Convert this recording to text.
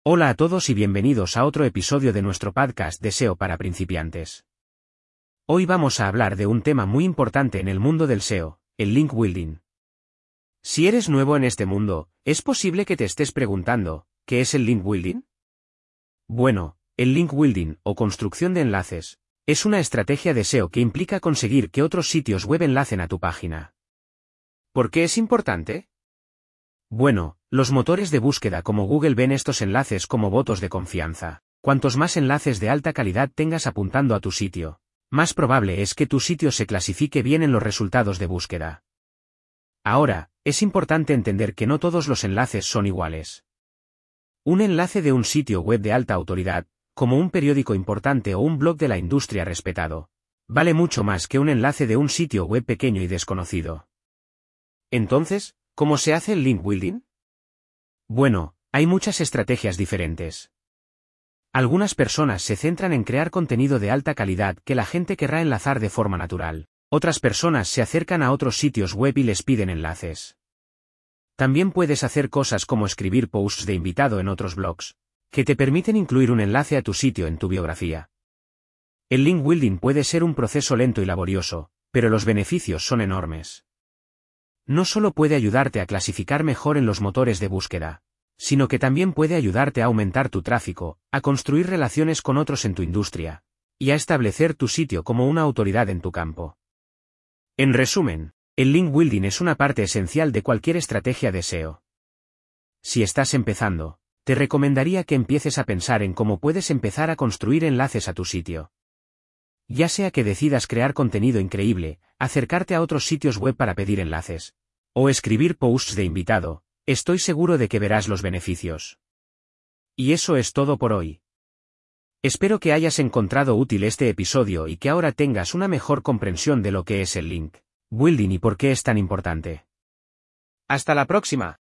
Hola a todos y bienvenidos a otro episodio de nuestro podcast de SEO para principiantes. Hoy vamos a hablar de un tema muy importante en el mundo del SEO, el link building. Si eres nuevo en este mundo, es posible que te estés preguntando, ¿qué es el link building? Bueno, el link building, o construcción de enlaces, es una estrategia de SEO que implica conseguir que otros sitios web enlacen a tu página. ¿Por qué es importante? Bueno, los motores de búsqueda como Google ven estos enlaces como votos de confianza. Cuantos más enlaces de alta calidad tengas apuntando a tu sitio, más probable es que tu sitio se clasifique bien en los resultados de búsqueda. Ahora, es importante entender que no todos los enlaces son iguales. Un enlace de un sitio web de alta autoridad, como un periódico importante o un blog de la industria respetado, vale mucho más que un enlace de un sitio web pequeño y desconocido. Entonces, ¿cómo se hace el link building? Bueno, hay muchas estrategias diferentes. Algunas personas se centran en crear contenido de alta calidad que la gente querrá enlazar de forma natural. Otras personas se acercan a otros sitios web y les piden enlaces. También puedes hacer cosas como escribir posts de invitado en otros blogs, que te permiten incluir un enlace a tu sitio en tu biografía. El link building puede ser un proceso lento y laborioso, pero los beneficios son enormes. No solo puede ayudarte a clasificar mejor en los motores de búsqueda, sino que también puede ayudarte a aumentar tu tráfico, a construir relaciones con otros en tu industria, y a establecer tu sitio como una autoridad en tu campo. En resumen, el link building es una parte esencial de cualquier estrategia de SEO. Si estás empezando, te recomendaría que empieces a pensar en cómo puedes empezar a construir enlaces a tu sitio. Ya sea que decidas crear contenido increíble, acercarte a otros sitios web para pedir enlaces, o escribir posts de invitado, estoy seguro de que verás los beneficios. Y eso es todo por hoy. Espero que hayas encontrado útil este episodio y que ahora tengas una mejor comprensión de lo que es el link building y por qué es tan importante. ¡Hasta la próxima!